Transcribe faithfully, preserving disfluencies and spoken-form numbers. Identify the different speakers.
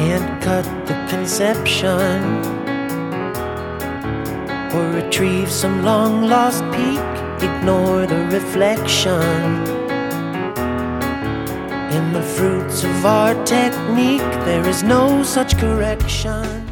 Speaker 1: can't cut the conception or retrieve some long-lost peak. Ignore the reflection in the fruits of our technique. There is no such correction.